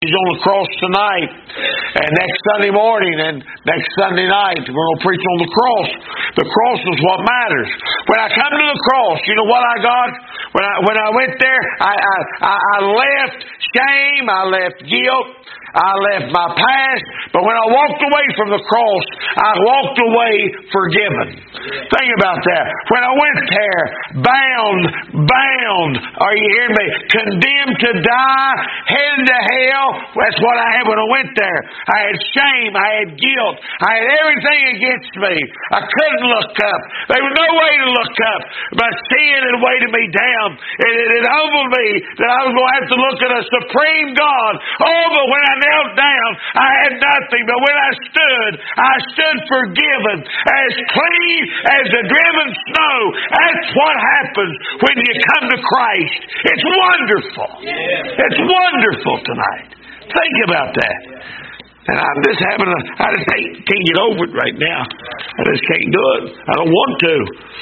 He's on the cross tonight, and next Sunday morning, and next Sunday night, we're going to preach on the cross. The cross is what matters. When I come to the cross, you know what I got? When I went there, I left shame, I left guilt, I left my past, but when I walked away from the cross, I walked away forgiven. Think about that. When I went there, bound, are you hearing me? Condemned to die, headed to hell. That's what I had when I went there. I had shame, I had guilt, I had everything against me. I couldn't look up. There was no way to look up. But sin had weighted me down. It humbled me that I was going to have to look at a supreme God. Oh, but when I knelt down, I had nothing. But when I stood forgiven, as clean as the driven snow. That's what happens when you come to Christ. It's wonderful. It's wonderful tonight. Think about that. And I'm just I just can't get over it right now. I just can't do it. I don't want to.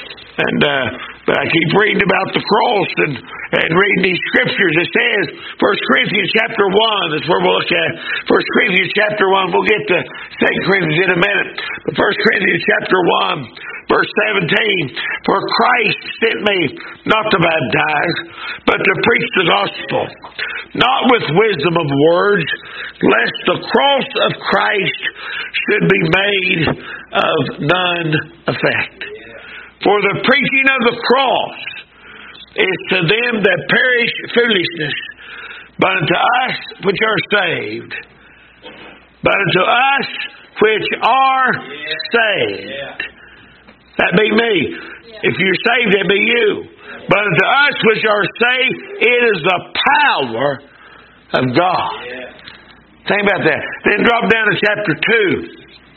But I keep reading about the cross and reading these scriptures. It says, 1 Corinthians chapter 1, that's where we'll look at. 1 Corinthians chapter 1, we'll get to 2 Corinthians in a minute. But 1 Corinthians chapter 1, verse 17, for Christ sent me not to baptize, but to preach the gospel, not with wisdom of words, lest the cross of Christ should be made of none effect. For the preaching of the cross is to them that perish foolishness, but unto us which are saved. But unto us which are saved. That be me. If you're saved, that be you. But unto us which are saved, it is the power of God. Think about that. Then drop down to chapter 2.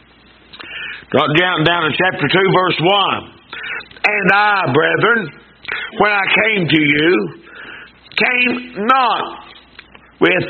Drop down to chapter 2, verse 1. And I, brethren, when I came to you, came not with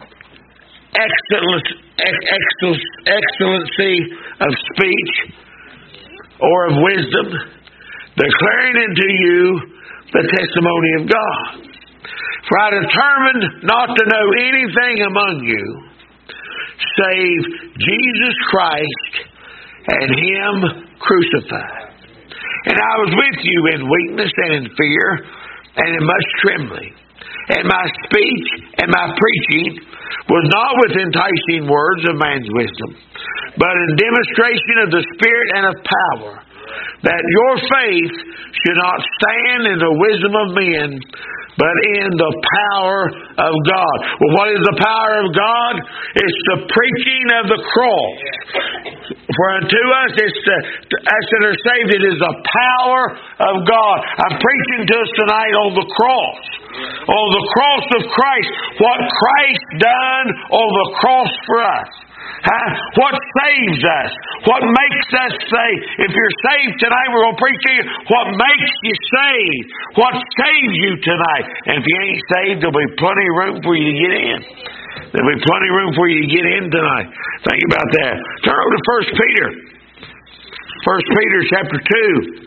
excellency of speech or of wisdom, declaring unto you the testimony of God. For I determined not to know anything among you, save Jesus Christ and Him crucified. And I was with you in weakness and in fear and in much trembling. And my speech and my preaching was not with enticing words of man's wisdom, but in demonstration of the Spirit and of power, that your faith should not stand in the wisdom of men, but in the power of God. Well, what is the power of God? It's the preaching of the cross. For unto us, to us that are saved, it is the power of God. I'm preaching to us tonight on the cross. On the cross of Christ. What Christ done on the cross for us. What saves us? What makes us saved? If you're saved tonight, we're going to preach to you what makes you saved. What saves you tonight? And if you ain't saved, there'll be plenty of room for you to get in. There'll be plenty of room for you to get in tonight. Think about that. Turn over to 1 Peter. 1 Peter chapter 2.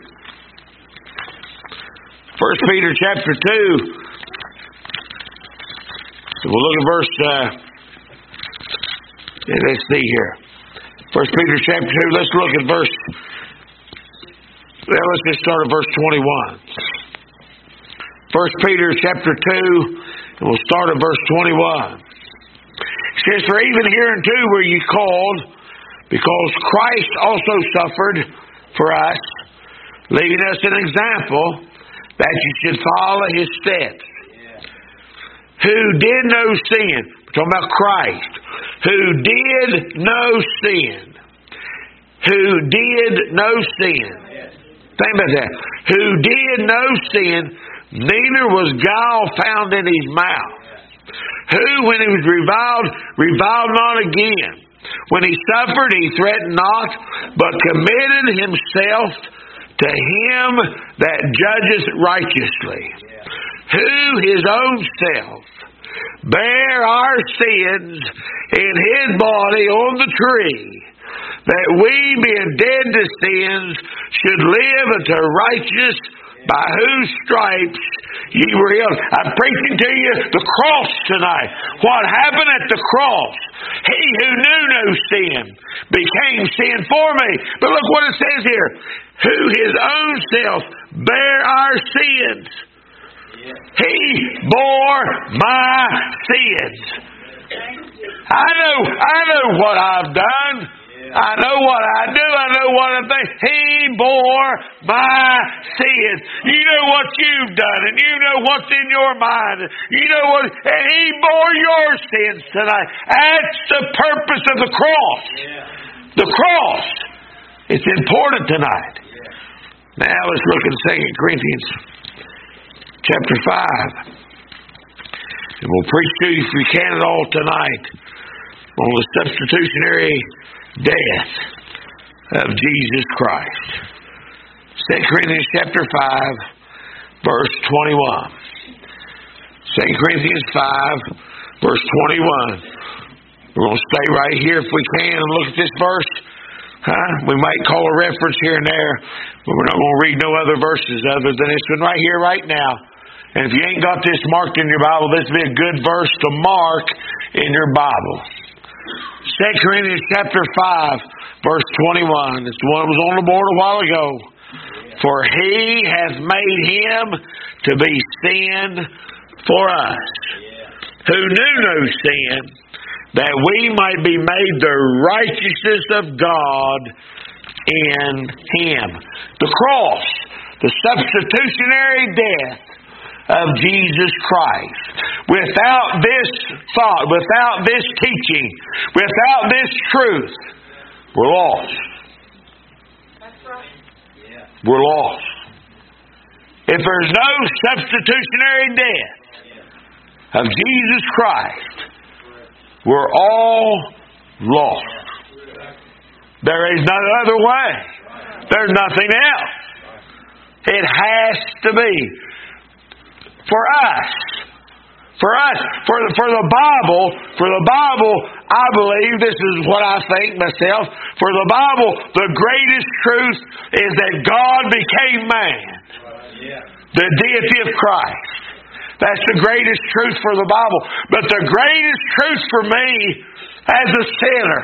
1 Peter chapter 2. So we'll look at verse... let's see here. 1 Peter chapter 2, let's look at verse... Well, let's just start at verse 21. 1 Peter chapter 2, and we'll start at verse 21. It says, for even hereunto were ye called, because Christ also suffered for us, leaving us an example, that you should follow His steps. Who did no sin. We're talking about Christ. Who did no sin. Who did no sin. Think about that. Who did no sin, neither was guile found in His mouth. Who, when He was reviled not again. When He suffered, He threatened not, but committed Himself to Him that judgeth righteously. Who His own self bare our sins in His body on the tree, that we, being dead to sins, should live unto righteousness, By whose stripes ye were healed. I'm preaching to you the cross tonight. What happened at the cross? He who knew no sin became sin for me. But look what it says here. Who his own self bare our sins. He bore my sins. I know what I've done. I know what I do. I know what I think. He bore my sins. You know what you've done, and you know what's in your mind. You know what, and He bore your sins tonight. That's the purpose of the cross. The cross. It's important tonight. Now let's look at 2 Corinthians chapter 5. And we'll preach to you if we can at all tonight on the substitutionary death of Jesus Christ. 2 Corinthians chapter 5, verse 21. 2 Corinthians 5, verse 21. We're going to stay right here if we can and look at this verse. We might call a reference here and there, but we're not going to read no other verses other than this one right here, right now. And if you ain't got this marked in your Bible, this would be a good verse to mark in your Bible. 2 Corinthians chapter 5, verse 21. It's the one that was on the board a while ago. For He hath made Him to be sin for us, who knew no sin, that we might be made the righteousness of God in Him. The cross, the substitutionary death of Jesus Christ. Without this thought, without this teaching, without this truth, we're lost. That's right. We're lost. If there's no substitutionary death of Jesus Christ, we're all lost. There is no other way. There's nothing else. It has to be. For us, for the Bible, I believe, this is what I think myself, for the Bible, the greatest truth is that God became man. The deity of Christ. That's the greatest truth for the Bible. But the greatest truth for me as a sinner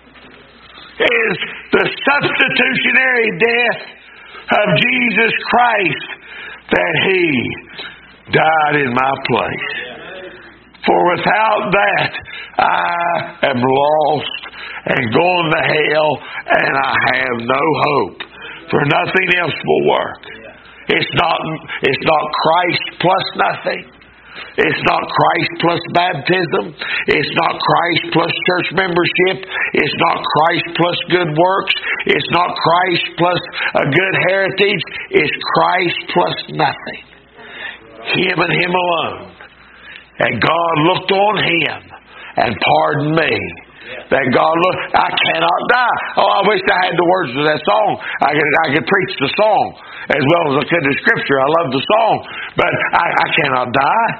is the substitutionary death of Jesus Christ, that He died in my place. For without that, I am lost and going to hell, and I have no hope. For nothing else will work. It's not Christ plus nothing. It's not Christ plus baptism. It's not Christ plus church membership. It's not Christ plus good works. It's not Christ plus a good heritage. It's Christ plus nothing. Him and Him alone. And God looked on Him and pardoned me. That God looked, I cannot die. Oh, I wish I had the words of that song. I could preach the song as well as I could the Scripture. I love the song. But I cannot die.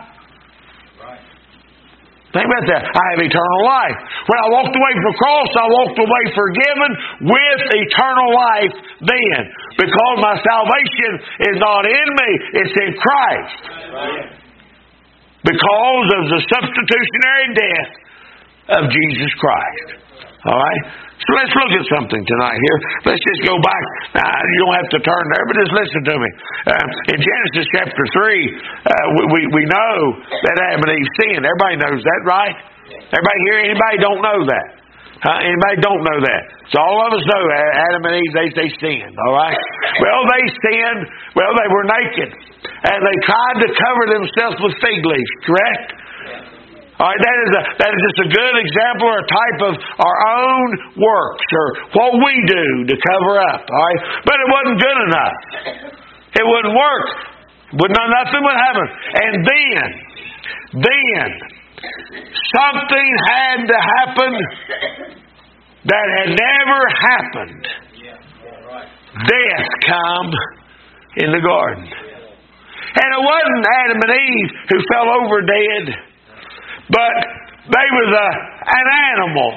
Think about that. I have eternal life. When I walked away from the cross, I walked away forgiven with eternal life then. Because my salvation is not in me, it's in Christ. Because of the substitutionary death of Jesus Christ. Alright? So let's look at something tonight here. Let's just go back. Now, you don't have to turn there, but just listen to me. In Genesis chapter 3, we know that Adam and Eve sinned. Everybody knows that, right? Everybody here, anybody don't know that? Anybody don't know that? So all of us know Adam and Eve, they sinned. Alright? Well, they sinned. Well, they were naked. And they tried to cover themselves with fig leaves. Correct? All right, that is just a good example or a type of our own works or what we do to cover up. All right, but it wasn't good enough. It wouldn't work. Nothing would happen. And then something had to happen that had never happened. Death come in the garden, and it wasn't Adam and Eve who fell over dead. But they was an animal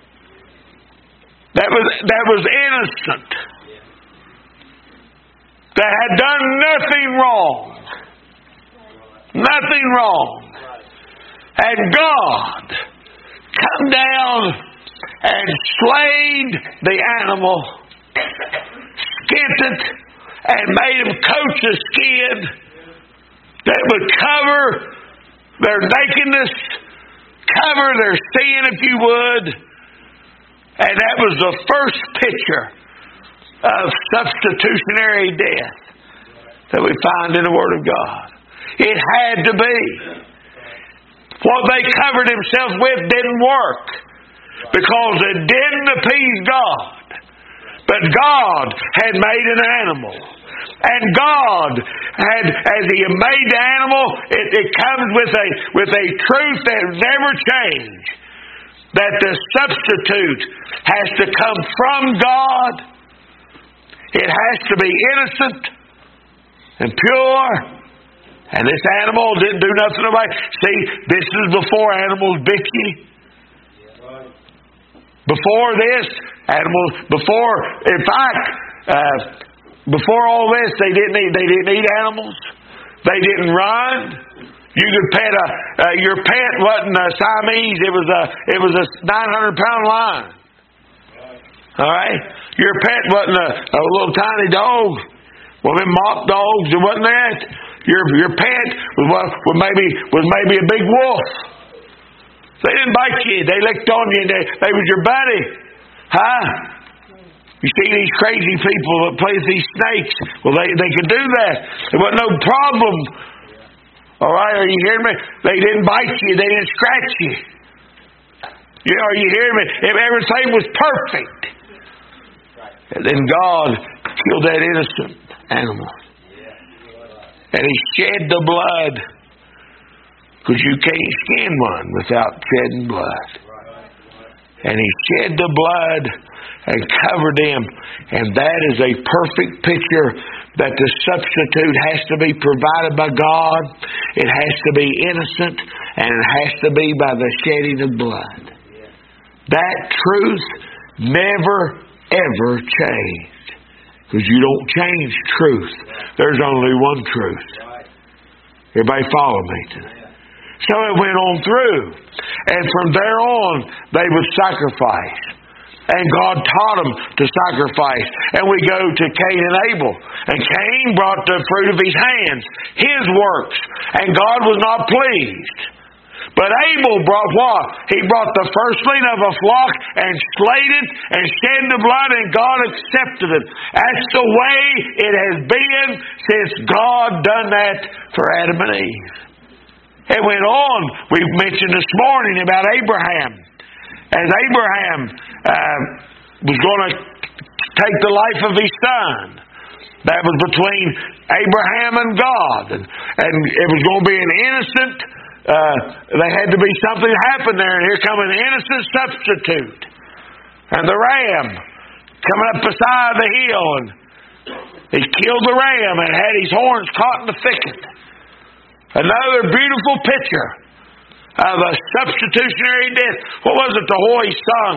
that was innocent. that had done nothing wrong. Nothing wrong. And God come down and slayed the animal, skinned it, and made him coats of skin that would cover their nakedness, cover their sin, if you would. And that was the first picture of substitutionary death that we find in the Word of God. It had to be. What they covered themselves with didn't work because it didn't appease God. But God had made an animal. And God had, as He made the animal, it comes with a truth that never changed. That the substitute has to come from God. It has to be innocent and pure. And this animal didn't do nothing about it. See, this is before animals bit you. Before this, in fact, before all this, they didn't eat animals. They didn't run. You could pet your pet wasn't a Siamese. It was a 900-pound lion. All right, your pet wasn't a little tiny dog. Well, them mock dogs, it wasn't that. Your pet was maybe a big wolf. They didn't bite you. They licked on you. They was your buddy. Huh? You see these crazy people that play with these snakes. Well, they could do that. There wasn't no problem. All right, are you hearing me? They didn't bite you. They didn't scratch you. You know, are you hearing me? If everything was perfect. And then God killed that innocent animal. And He shed the blood. Because you can't skin one without shedding blood. And He shed the blood and covered him. And that is a perfect picture that the substitute has to be provided by God. It has to be innocent. And it has to be by the shedding of blood. That truth never, ever changed. Because you don't change truth. There's only one truth. Everybody follow me today? So it went on through. And from there on, they would sacrifice. And God taught them to sacrifice. And we go to Cain and Abel. And Cain brought the fruit of his hands, his works. And God was not pleased. But Abel brought what? He brought the firstling of a flock and slayed it and shed the blood, and God accepted it. That's the way it has been since God done that for Adam and Eve. It went on. We mentioned this morning about Abraham. As Abraham was going to take the life of his son, that was between Abraham and God. And it was going to be an innocent, there had to be something happen there. And here come an innocent substitute. And the ram coming up beside the hill. And he killed the ram and had his horns caught in the thicket. Another beautiful picture of a substitutionary death. What was it the Hoys sung?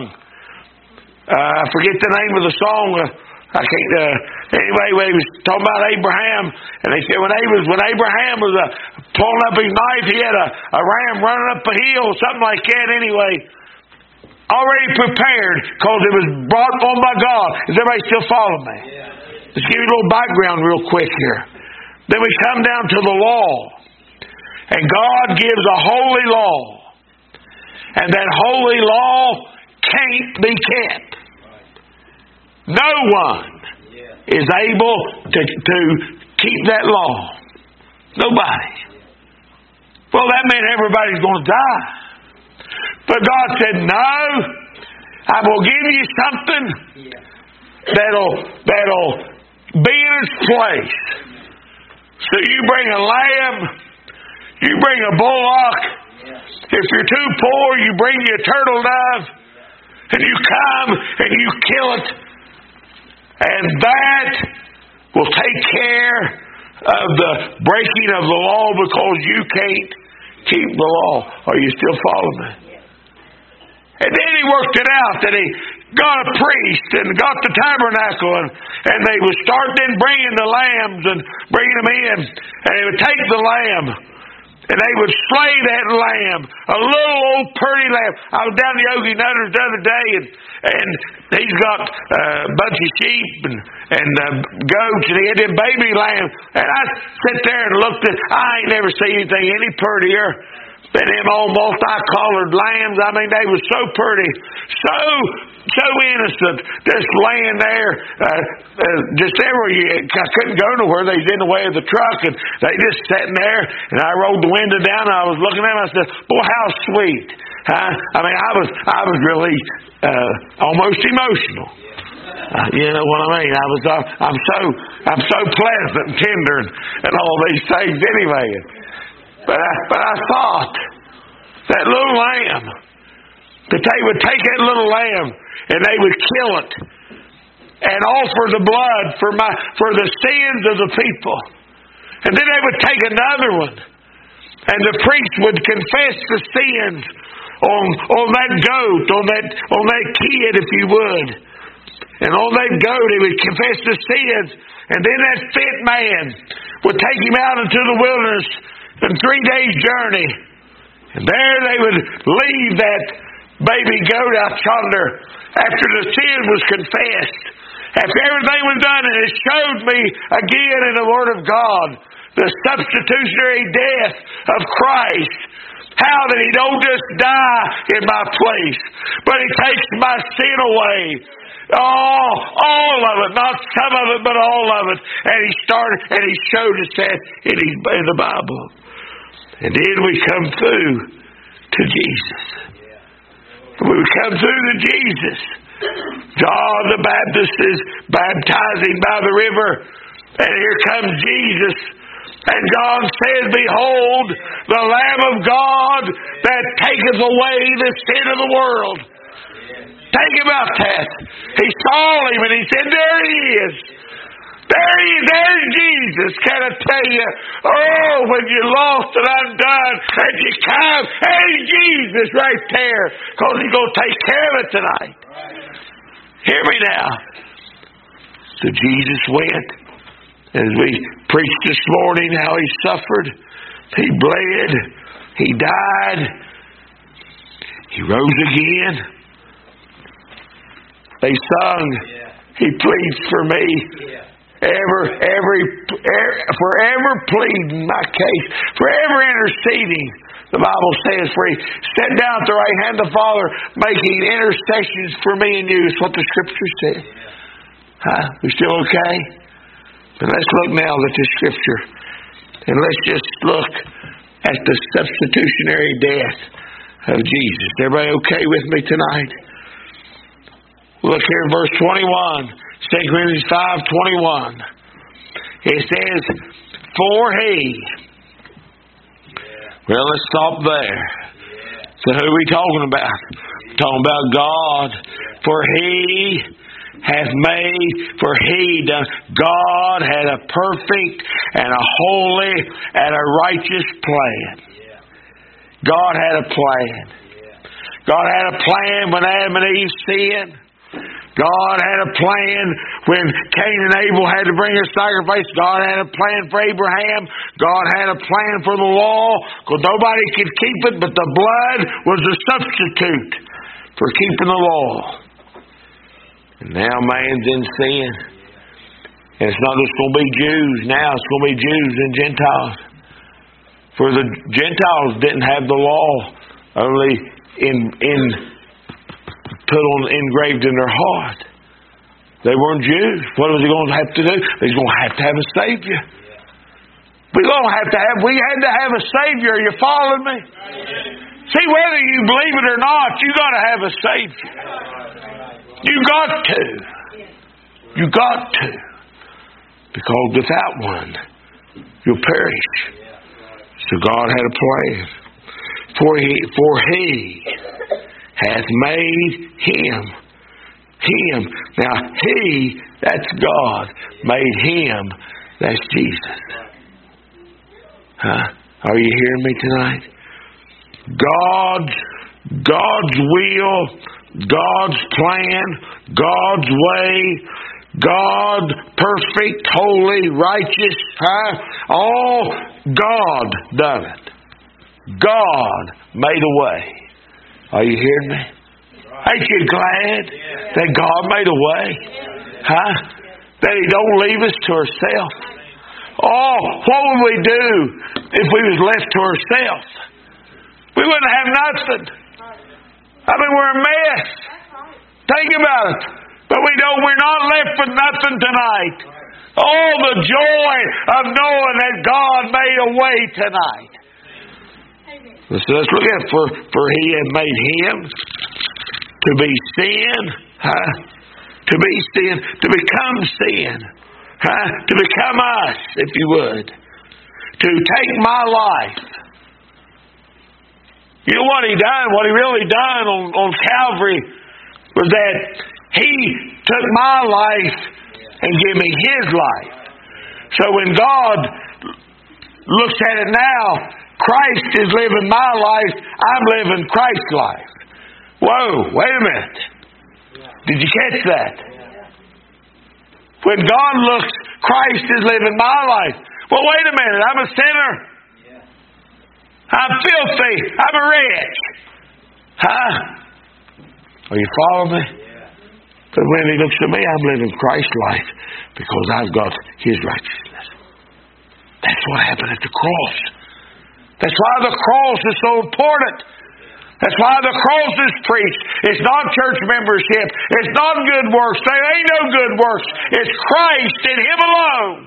I forget the name of the song. I can't. Anyway, he was talking about Abraham, and they said when Abraham was pulling up his knife, he had a ram running up a hill, something like that. Anyway, already prepared because it was brought on by God. Does everybody still follow me? Let's give you a little background real quick here. Then we come down to the law. And God gives a holy law. And that holy law can't be kept. No one is able to keep that law. Nobody. Well, that meant everybody's going to die. But God said, no, I will give you something that'll be in its place. So you bring a lamb, you bring a bullock. If you're too poor, you bring your turtle dove, and you come and you kill it. And that will take care of the breaking of the law because you can't keep the law. Are you still following me? And then He worked it out that got a priest and got the tabernacle, and they would start then bringing the lambs and bringing them in, and they would take the lamb, and they would slay that lamb, a little old pretty lamb. I was down to Yogi Nutter's the other day, and he's got a bunch of sheep and goats, and he had them baby lambs, and I sat there and looked at. I ain't never seen anything any prettier than them old multicolored lambs. I mean, they were so pretty, so innocent, just laying there, just everywhere. I couldn't go nowhere. They was in the way of the truck, and they just sitting there. And I rolled the window down, and I was looking at them. I said, "Boy, how sweet!" Huh? I mean, I was really almost emotional. You know what I mean? I'm so pleasant and tender and all these things anyway. But I thought that little lamb, that they would take that little lamb and they would kill it and offer the blood for the sins of the people. And then they would take another one, and the priest would confess the sins on that goat, on that kid, if you would. And on that goat, he would confess the sins. And then that fit man would take him out into the wilderness in 3 days' journey. And there they would leave that baby goat out yonder after the sin was confessed. After everything was done, and it showed me again in the Word of God the substitutionary death of Christ. How that He don't just die in my place, but He takes my sin away. All of it, not some of it, but all of it. And He showed us that in the Bible. And then we come through to Jesus. We come through to Jesus. John the Baptist is baptizing by the river, and here comes Jesus. And John says, "Behold, the Lamb of God that taketh away the sin of the world." Think about that. He saw Him and He said, "There He is. There's Jesus." Can I tell you, when you're lost and undone, and you come, there's Jesus right there, because He's going to take care of it tonight. Hear me now. So Jesus went, as we preached this morning, how He suffered, He bled, He died, He rose again. They sung, "He pleads for me." Forever pleading my case, forever interceding. The Bible says, "For He sat down at the right hand of the Father, making intercessions for me and you." That's what the Scripture says. We still okay? But let's look now at the Scripture, and let's just look at the substitutionary death of Jesus. Everybody okay with me tonight? Look here in verse 21. 2 Corinthians 5:21. It says, "For He." Well, let's stop there. So who are we talking about? We're talking about God. "For He hath made," for He done. God had a perfect and a holy and a righteous plan. God had a plan. God had a plan when Adam and Eve sinned. God had a plan when Cain and Abel had to bring a sacrifice. God had a plan for Abraham. God had a plan for the law, because nobody could keep it, but the blood was a substitute for keeping the law. And now man's in sin. And it's not just going to be Jews now, it's going to be Jews and Gentiles. For the Gentiles didn't have the law, only engraved in their heart. They weren't Jews. What was He going to have to do? He's going to have a Savior. We had to have a Savior. Are you following me? See, whether you believe it or not, you got to have a Savior. You got to. You got to. Because without one, you'll perish. So God had a plan. For He hath made Him. Now, He, that's God, made Him, that's Jesus. Are you hearing me tonight? God's will, God's plan, God's way, God perfect, holy, righteous, all God done it. God made a way. Are you hearing me? Ain't you glad that God made a way? That He don't leave us to ourselves. Oh, what would we do if we was left to ourselves? We wouldn't have nothing. I mean, we're a mess. Think about it. But we're not left with nothing tonight. Oh, the joy of knowing that God made a way tonight. So let's look at it. For He had made Him to be sin, to be sin, to become sin, to become us, if you would, to take my life. You know what He done? What He really done on Calvary was that He took my life and gave me His life. So when God looks at it now, Christ is living my life, I'm living Christ's life. Whoa, wait a minute. Did you catch that? When God looks, Christ is living my life. Well, wait a minute, I'm a sinner. I'm filthy. I'm a wretch. Are you following me? But when He looks at me, I'm living Christ's life because I've got His righteousness. That's what happened at the cross. That's why the cross is so important. That's why the cross is preached. It's not church membership. It's not good works. There ain't no good works. It's Christ and Him alone.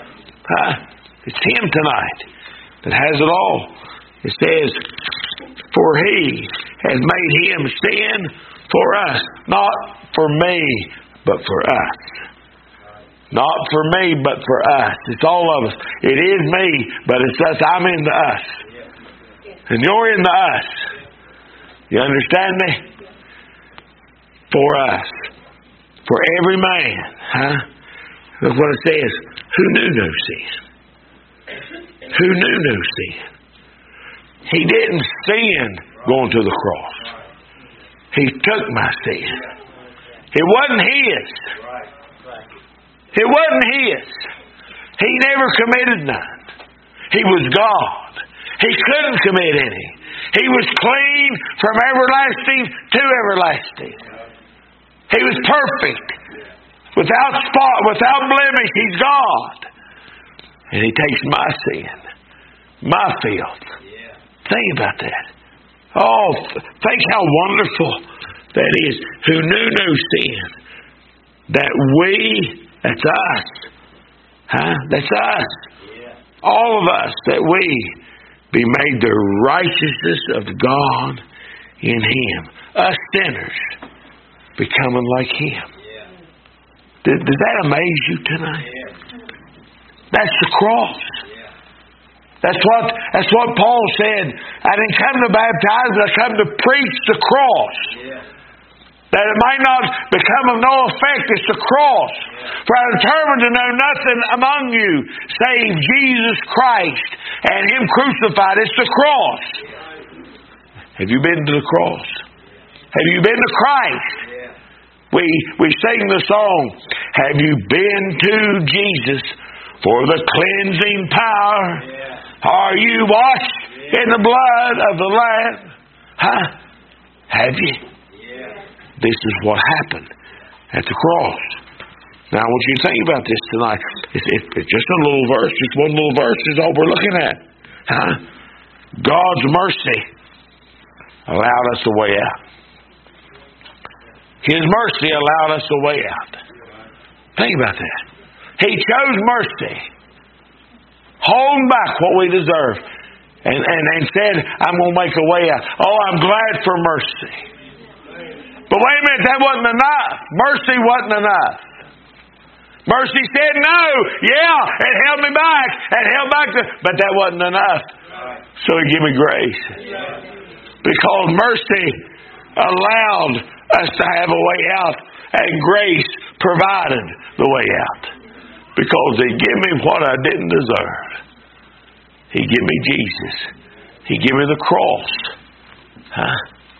It's Him tonight that has it all. It says, for He has made Him sin for us. Not for me, but for us. Not for me, but for us. It's all of us. It is me, but it's us. I'm in the us. And you're in the us. You understand me? For us. For every man. Look what it says. Who knew no sin? Who knew no sin? He didn't sin going to the cross. He took my sin. It wasn't His. It wasn't His. He never committed none. He was God. He couldn't commit any. He was clean from everlasting to everlasting. He was perfect. Without spot, without blemish. He's God. And He takes my sin. My filth. Think about that. Oh, think how wonderful that is. Who knew no sin. That we, that's us. That's us. All of us, that we be made the righteousness of God in Him. Us sinners becoming like Him. Does that amaze you tonight? That's the cross. That's what Paul said. I didn't come to baptize, but I come to preach the cross. That it might not become of no effect. It's the cross. For I determined to know nothing among you save Jesus Christ and Him crucified. It's the cross. Have you been to the cross? Have you been to Christ? We sing the song, have you been to Jesus for the cleansing power? Are you washed in the blood of the Lamb? Have you? This is what happened at the cross. Now I want you to think about this tonight. It's just a little verse, just one little verse is all we're looking at. God's mercy allowed us a way out. His mercy allowed us a way out. Think about that. He chose mercy. Holding back what we deserve. And said, I'm going to make a way out. Oh, I'm glad for mercy. But wait a minute, that wasn't enough. Mercy wasn't enough. Mercy said no. Yeah, it held me back. It held back. But that wasn't enough. So He gave me grace. Because mercy allowed us to have a way out. And grace provided the way out. Because He gave me what I didn't deserve. He gave me Jesus. He gave me the cross.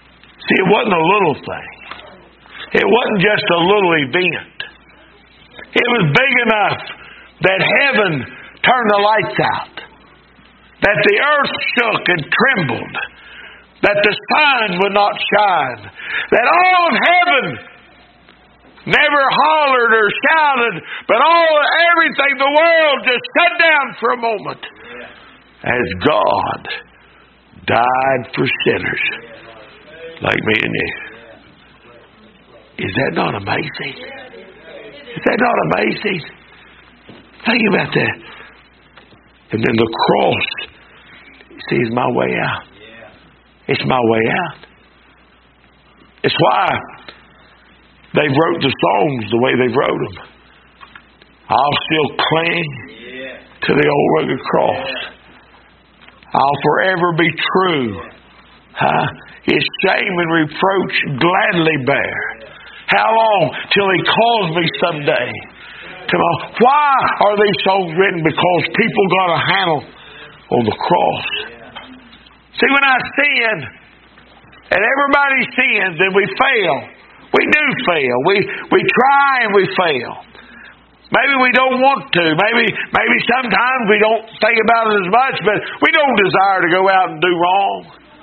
See, it wasn't a little thing. It wasn't just a little event. It was big enough that heaven turned the lights out, that the earth shook and trembled, that the sun would not shine, that all of heaven never hollered or shouted, but everything, the world just shut down for a moment as God died for sinners like me and you. Is that not amazing? Is that not amazing? Think about that. And then the cross, you see, is my way out. It's my way out. It's why they wrote the songs the way they wrote them. I'll still cling to the old rugged cross. I'll forever be true. His shame and reproach gladly bear. How long? Till He calls me someday. Why are these songs written? Because people got a handle on the cross. See, when I sin, and everybody sins, and we fail. We do fail. We try and we fail. Maybe we don't want to. Maybe sometimes we don't think about it as much, but we don't desire to go out and do wrong.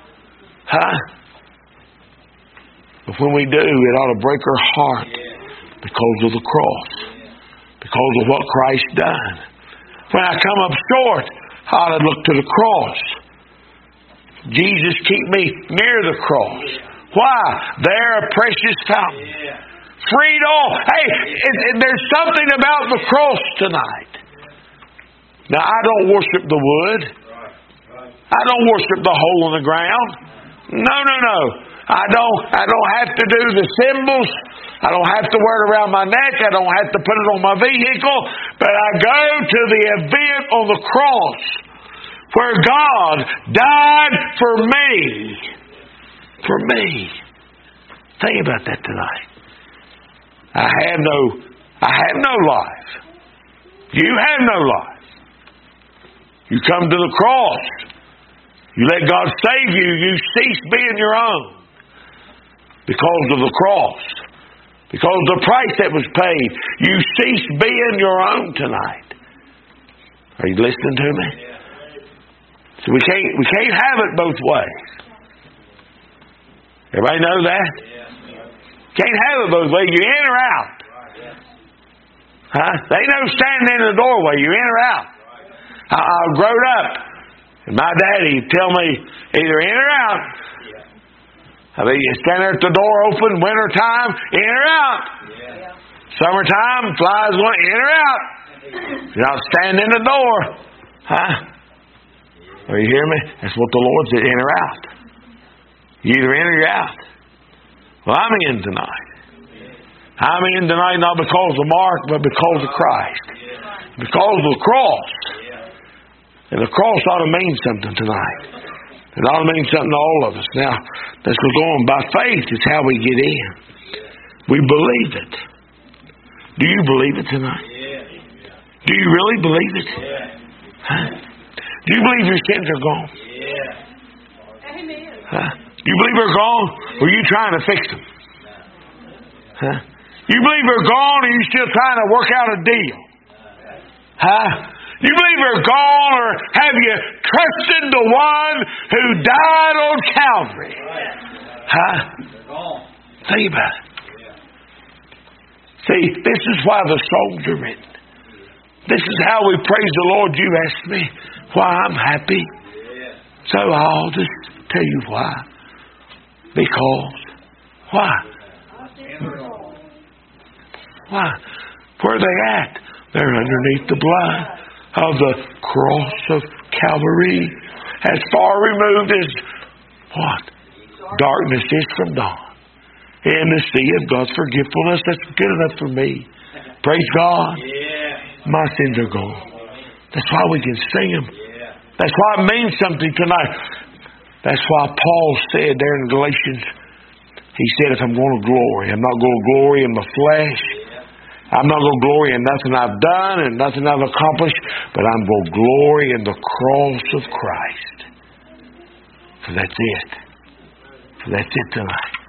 But when we do, it ought to break our heart because of the cross. Because of what Christ done. When I come up short, I ought to look to the cross. Jesus, keep me near the cross. Why? There a precious fountain. Freed all. Hey, there's something about the cross tonight. Now, I don't worship the wood. I don't worship the hole in the ground. No. I don't have to do the symbols. I don't have to wear it around my neck. I don't have to put it on my vehicle. But I go to the event on the cross where God died for me. For me. Think about that tonight. I have no life. You have no life. You come to the cross. You let God save you. You cease being your own. Because of the cross. Because of the price that was paid. You cease being your own tonight. Are you listening to me? So we can't have it both ways. Everybody know that? Can't have it both ways. You in or out. They know standing in the doorway. You in or out. I growed up. And my daddy would tell me either in or out. I mean, you stand there at the door open, winter time, in or out. Summertime, flies going in or out. You're not standing in the door. Are you hear me? That's what the Lord said, in or out. You either in or you're out. Well, I'm in tonight. I'm in tonight not because of Mark, but because of Christ. Because of the cross. And the cross ought to mean something tonight. It ought to mean something to all of us. Now, let's go on. By faith is how we get in. We believe it. Do you believe it tonight? Do you really believe it? Do you believe your sins are gone? Do you believe they're gone? Or are you trying to fix them? You believe they're gone, or are you still trying to work out a deal? You believe they're gone, or have you trusted the one who died on Calvary? Think about it. See, this is why the songs are written. This is how we praise the Lord. You asked me why I'm happy. So I'll just tell you why. Because. Why? Why? Where are they at? They're underneath the blood of the cross of Calvary. As far removed as what? Darkness is from dawn. In the sea of God's forgetfulness. That's good enough for me. Praise God. My sins are gone. That's why we can sing them. That's why it means something tonight. That's why Paul said there in Galatians, he said, if I'm going to glory, I'm not going to glory in my flesh. I'm not going to glory in nothing I've done and nothing I've accomplished, but I'm going to glory in the cross of Christ. So that's it. So that's it tonight.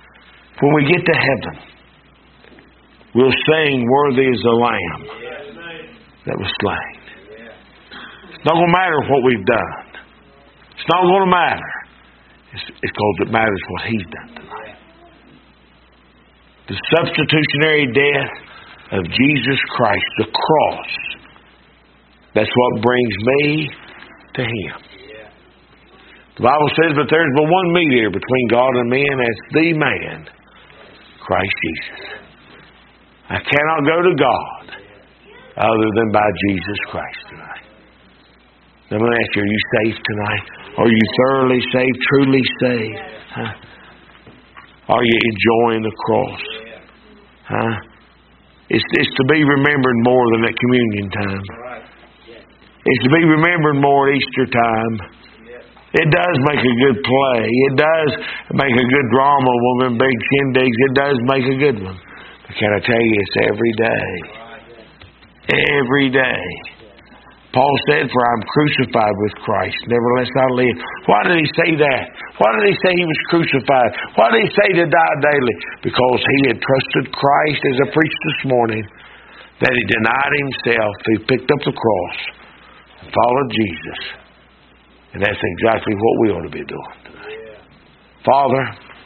When we get to heaven, we'll sing, worthy is the Lamb that was slain. It's not going to matter what we've done. It's not going to matter. It's because it matters what He's done tonight. The substitutionary death of Jesus Christ, the cross, that's what brings me to Him. The Bible says, but there's but one mediator between God and men, that's the man, Christ Jesus. I cannot go to God other than by Jesus Christ tonight. I'm going to ask you, are you saved tonight? Are you thoroughly saved, truly saved? Huh? Are you enjoying the cross? Huh? It's to be remembered more than at communion time. It's to be remembered more at Easter time. It does make a good play. It does make a good drama when we're in big shindigs. It does make a good one. But can I tell you, it's every day. Every day. Paul said, for I'm crucified with Christ. Nevertheless I live. Why did he say that? Why did he say he was crucified? Why did he say to die daily? Because he had trusted Christ, as I preached this morning, that he denied himself. He picked up the cross and followed Jesus. And that's exactly what we ought to be doing tonight. Father,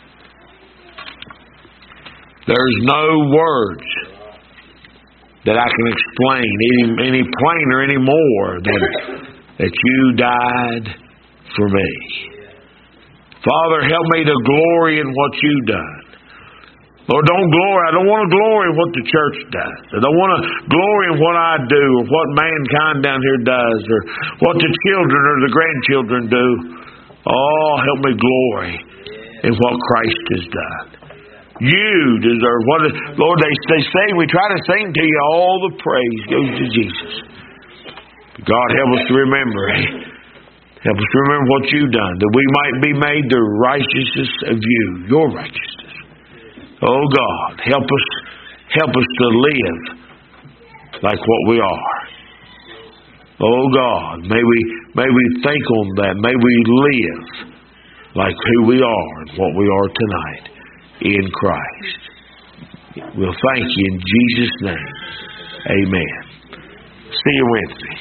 there's no words that I can explain any plainer, any more than that you died for me. Father, help me to glory in what you've done. Lord, I don't want to glory in what the church does. I don't want to glory in what I do or what mankind down here does or what the children or the grandchildren do. Oh, help me glory in what Christ has done. You deserve what, Lord, they say, we try to sing to you, all the praise goes to Jesus. God, help us to remember. Help us to remember what you've done, that we might be made the righteousness of you, your righteousness. Oh God, help us to live like what we are. Oh God, may we think on that. May we live like who we are and what we are tonight in Christ. We'll thank you in Jesus' name. Amen. See you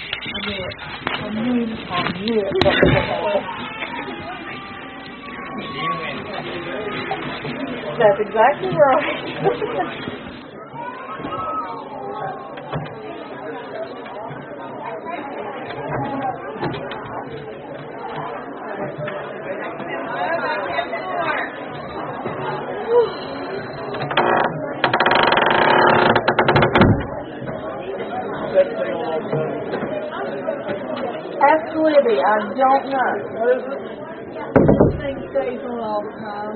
Wednesday. That's exactly right. Ask Libby, I don't know. This thing stays on all the time.